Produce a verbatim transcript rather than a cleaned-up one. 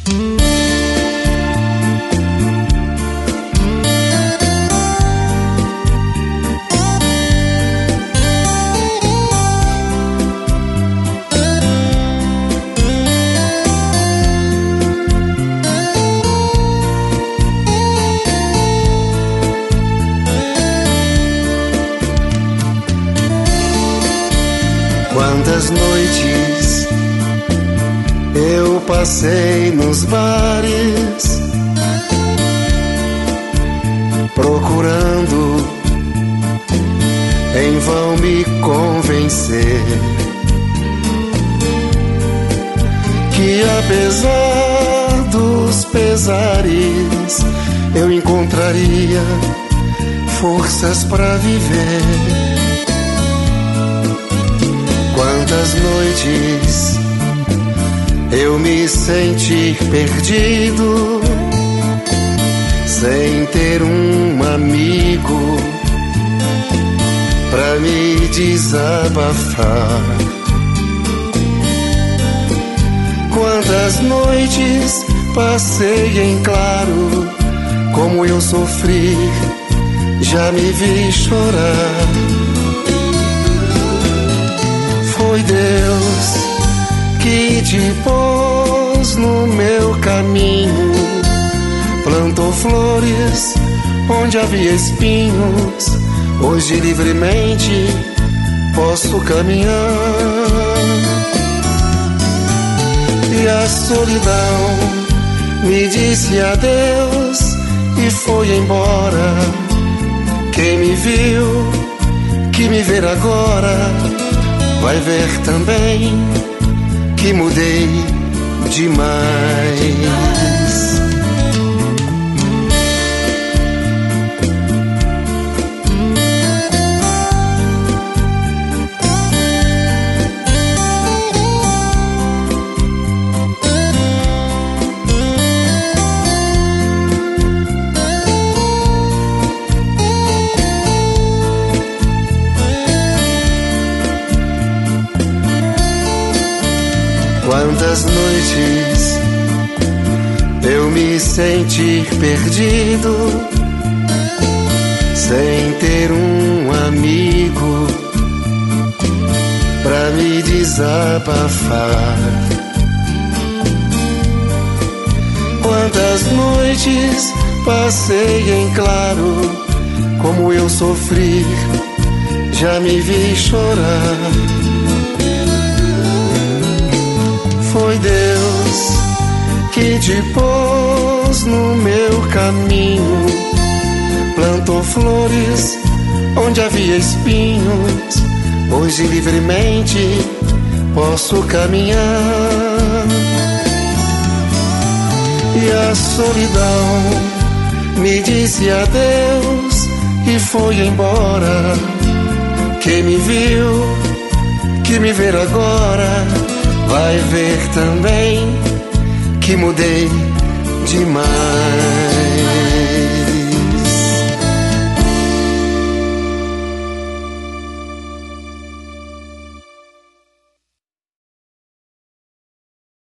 Quantas noites eu passei nos bares procurando em vão me convencer que apesar dos pesares eu encontraria forças pra viver. Quantas noites eu me senti perdido, sem ter um amigo pra me desabafar. Quantas noites passei em claro, como eu sofri, já me vi chorar. Foi Deus que te pôs no meu caminho, plantou flores onde havia espinhos. Hoje livremente posso caminhar. E a solidão me disse adeus e foi embora. Quem me viu, que me ver agora, vai ver também que mudei demais. Quantas noites eu me senti perdido, sem ter um amigo pra me desabafar. Quantas noites passei em claro, como eu sofri, já me vi chorar. Foi Deus que te pôs no meu caminho, plantou flores onde havia espinhos. Hoje livremente posso caminhar. E a solidão me disse adeus e foi embora. Quem me viu, que me ver agora, vai ver também que mudei demais.